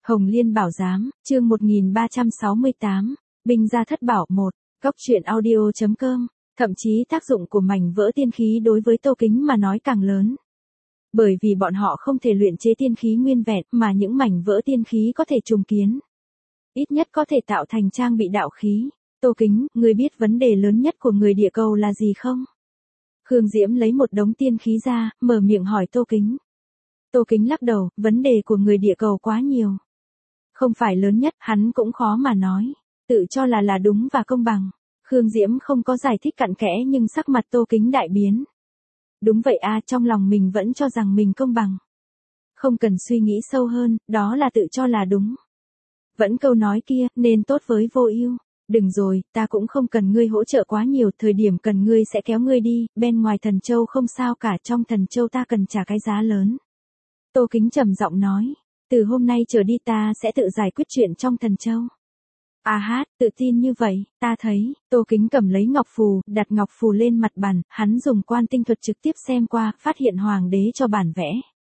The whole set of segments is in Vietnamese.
Hồng Liên Bảo Giám, chương 1368, Binh gia thất bảo 1, Cóc truyện audio.com, thậm chí tác dụng của mảnh vỡ tiên khí đối với Tô Kính mà nói càng lớn. Bởi vì bọn họ không thể luyện chế tiên khí nguyên vẹn mà những mảnh vỡ tiên khí có thể trùng kiến. Ít nhất có thể tạo thành trang bị đạo khí. Tô Kính, ngươi biết vấn đề lớn nhất của người địa cầu là gì không? Khương Diễm lấy một đống tiên khí ra, mở miệng hỏi Tô Kính. Tô Kính lắc đầu, vấn đề của người địa cầu quá nhiều. Không phải lớn nhất, hắn cũng khó mà nói. Tự cho là đúng và công bằng. Khương Diễm không có giải thích cặn kẽ nhưng sắc mặt Tô Kính đại biến. Đúng vậy à, trong lòng mình vẫn cho rằng mình công bằng. Không cần suy nghĩ sâu hơn, đó là tự cho là đúng. Vẫn câu nói kia, nên tốt với vô ưu. Đừng rồi, ta cũng không cần ngươi hỗ trợ quá nhiều, thời điểm cần ngươi sẽ kéo ngươi đi, bên ngoài Thần Châu không sao cả, trong Thần Châu ta cần trả cái giá lớn. Tô Kính trầm giọng nói, từ hôm nay trở đi ta sẽ tự giải quyết chuyện trong Thần Châu. À hát, tự tin như vậy, ta thấy, Tô Kính cầm lấy ngọc phù, đặt ngọc phù lên mặt bàn, hắn dùng quan tinh thuật trực tiếp xem qua, phát hiện hoàng đế cho bản vẽ.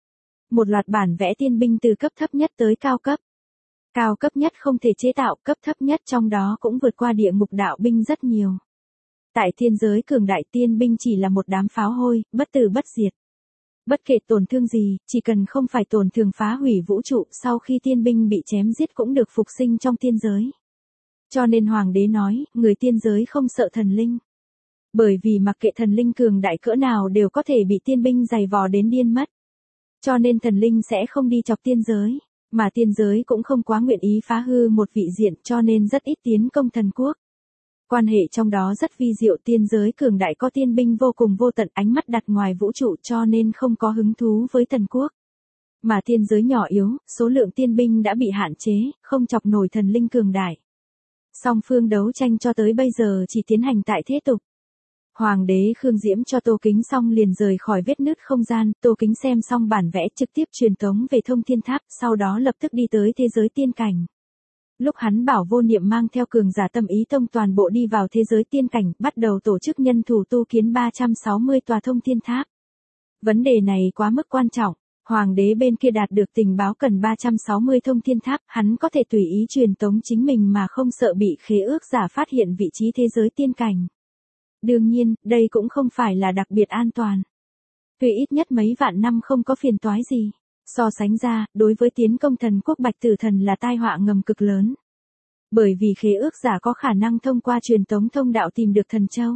Một loạt bản vẽ tiên binh từ cấp thấp nhất tới cao cấp. Cao cấp nhất không thể chế tạo, cấp thấp nhất trong đó cũng vượt qua địa ngục đạo binh rất nhiều. Tại thiên giới cường đại tiên binh chỉ là một đám pháo hôi, bất tử bất diệt. Bất kể tổn thương gì, chỉ cần không phải tổn thương phá hủy vũ trụ, sau khi tiên binh bị chém giết cũng được phục sinh trong tiên giới. Cho nên hoàng đế nói, người tiên giới không sợ thần linh. Bởi vì mặc kệ thần linh cường đại cỡ nào đều có thể bị tiên binh giày vò đến điên mất. Cho nên thần linh sẽ không đi chọc tiên giới. Mà tiên giới cũng không quá nguyện ý phá hư một vị diện cho nên rất ít tiến công thần quốc. Quan hệ trong đó rất vi diệu, tiên giới cường đại có tiên binh vô cùng vô tận, ánh mắt đặt ngoài vũ trụ cho nên không có hứng thú với thần quốc. Mà tiên giới nhỏ yếu, số lượng tiên binh đã bị hạn chế, không chọc nổi thần linh cường đại. Song phương đấu tranh cho tới bây giờ chỉ tiến hành tại thế tục. Hoàng đế Khương Diễm cho Tô Kính xong liền rời khỏi vết nứt không gian, Tô Kính xem xong bản vẽ trực tiếp truyền tống về Thông Thiên Tháp, sau đó lập tức đi tới thế giới tiên cảnh. Lúc hắn bảo Vô Niệm mang theo cường giả Tâm Ý Tông toàn bộ đi vào thế giới tiên cảnh, bắt đầu tổ chức nhân thủ tu kiến 360 tòa Thông Thiên Tháp. Vấn đề này quá mức quan trọng, hoàng đế bên kia đạt được tình báo cần 360 Thông Thiên Tháp, hắn có thể tùy ý truyền tống chính mình mà không sợ bị khế ước giả phát hiện vị trí thế giới tiên cảnh. Đương nhiên, đây cũng không phải là đặc biệt an toàn. Tuy ít nhất mấy vạn năm không có phiền toái gì. So sánh ra, đối với tiến công thần quốc Bạch Tử Thần là tai họa ngầm cực lớn. Bởi vì khế ước giả có khả năng thông qua truyền tống thông đạo tìm được Thần Châu.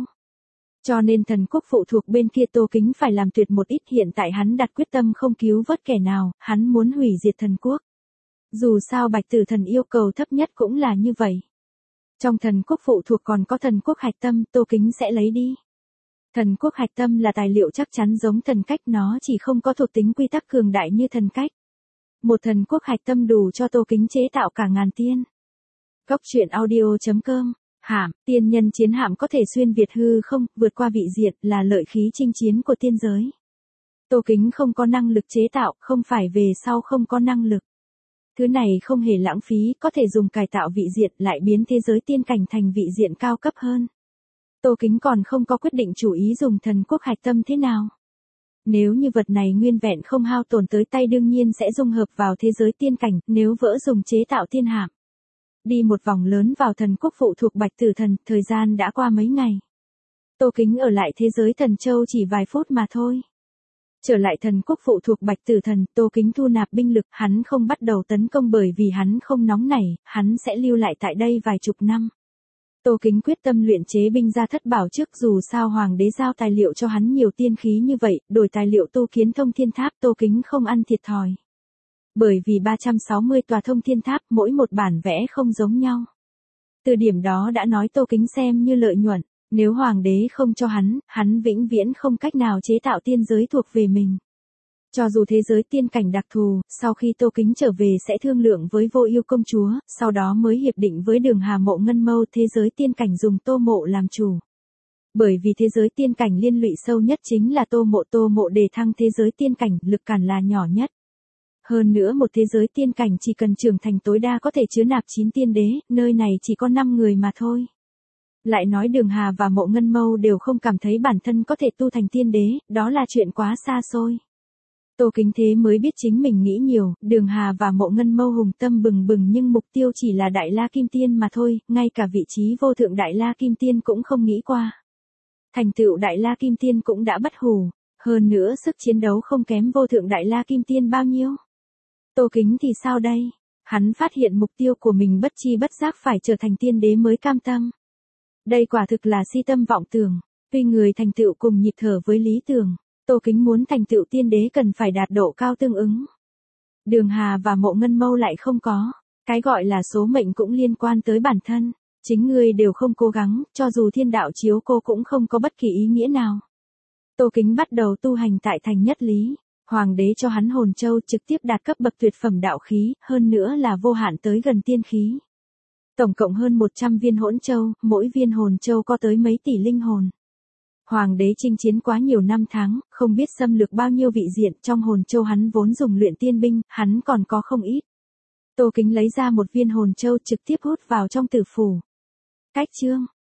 Cho nên thần quốc phụ thuộc bên kia Tô Kính phải làm tuyệt một ít, hiện tại hắn đặt quyết tâm không cứu vớt kẻ nào, hắn muốn hủy diệt thần quốc. Dù sao Bạch Tử Thần yêu cầu thấp nhất cũng là như vậy. Trong thần quốc phụ thuộc còn có thần quốc hạch tâm, Tô Kính sẽ lấy đi. Thần quốc hạch tâm là tài liệu chắc chắn giống thần cách, nó chỉ không có thuộc tính quy tắc cường đại như thần cách. Một thần quốc hạch tâm đủ cho Tô Kính chế tạo cả ngàn tiên. Cóc truyện audio.com, hạm, tiên nhân chiến hạm có thể xuyên việt hư không, vượt qua vị diện là lợi khí chinh chiến của tiên giới. Tô Kính không có năng lực chế tạo, không phải về sau không có năng lực. Thứ này không hề lãng phí, có thể dùng cải tạo vị diện lại biến thế giới tiên cảnh thành vị diện cao cấp hơn. Tô Kính còn không có quyết định chủ ý dùng thần quốc hạch tâm thế nào. Nếu như vật này nguyên vẹn không hao tổn tới tay đương nhiên sẽ dung hợp vào thế giới tiên cảnh, nếu vỡ dùng chế tạo tiên hạm. Đi một vòng lớn vào thần quốc phụ thuộc Bạch Tử Thần, thời gian đã qua mấy ngày. Tô Kính ở lại thế giới Thần Châu chỉ vài phút mà thôi. Trở lại thần quốc phụ thuộc Bạch Tử Thần, Tô Kính thu nạp binh lực, hắn không bắt đầu tấn công bởi vì hắn không nóng nảy, hắn sẽ lưu lại tại đây vài chục năm. Tô Kính quyết tâm luyện chế binh gia thất bảo trước, dù sao hoàng đế giao tài liệu cho hắn nhiều tiên khí như vậy, đổi tài liệu tu kiến Thông Thiên Tháp, Tô Kính không ăn thiệt thòi. Bởi vì 360 tòa Thông Thiên Tháp, mỗi một bản vẽ không giống nhau. Từ điểm đó đã nói Tô Kính xem như lợi nhuận. Nếu hoàng đế không cho hắn vĩnh viễn không cách nào chế tạo tiên giới thuộc về mình. Cho dù thế giới tiên cảnh đặc thù, sau khi Tô Kính trở về sẽ thương lượng với Vô Ưu công chúa, sau đó mới hiệp định với Đường Hà Mộ Ngân Mâu, thế giới tiên cảnh dùng Tô Mộ làm chủ. Bởi vì thế giới tiên cảnh liên lụy sâu nhất chính là Tô Mộ đề thăng thế giới tiên cảnh, lực cản là nhỏ nhất. Hơn nữa một thế giới tiên cảnh chỉ cần trưởng thành tối đa có thể chứa nạp 9 tiên đế, nơi này chỉ có 5 người mà thôi. Lại nói Đường Hà và Mộ Ngân Mâu đều không cảm thấy bản thân có thể tu thành tiên đế, đó là chuyện quá xa xôi. Tô Kính thế mới biết chính mình nghĩ nhiều, Đường Hà và Mộ Ngân Mâu hùng tâm bừng bừng nhưng mục tiêu chỉ là Đại La Kim Tiên mà thôi, ngay cả vị trí vô thượng Đại La Kim Tiên cũng không nghĩ qua. Thành tựu Đại La Kim Tiên cũng đã bất hủ, hơn nữa sức chiến đấu không kém vô thượng Đại La Kim Tiên bao nhiêu. Tô Kính thì sao đây? Hắn phát hiện mục tiêu của mình bất chi bất giác phải trở thành tiên đế mới cam tâm. Đây quả thực là si tâm vọng tưởng, tuy người thành tựu cùng nhịp thở với lý tưởng, Tô Kính muốn thành tựu tiên đế cần phải đạt độ cao tương ứng. Đường Hà và Mộ Ngân Mâu lại không có, cái gọi là số mệnh cũng liên quan tới bản thân, chính người đều không cố gắng, cho dù thiên đạo chiếu cô cũng không có bất kỳ ý nghĩa nào. Tô Kính bắt đầu tu hành tại thành Nhất Lý, Hoàng đế cho hắn hồn châu trực tiếp đạt cấp bậc tuyệt phẩm đạo khí, hơn nữa là vô hạn tới gần tiên khí. Tổng cộng hơn 100 viên hỗn châu, mỗi viên hồn châu có tới mấy tỷ linh hồn. Hoàng đế chinh chiến quá nhiều năm tháng, không biết xâm lược bao nhiêu vị diện, trong hồn châu hắn vốn dùng luyện tiên binh, hắn còn có không ít. Tô Kính lấy ra một viên hồn châu trực tiếp hút vào trong tử phủ. Cách chương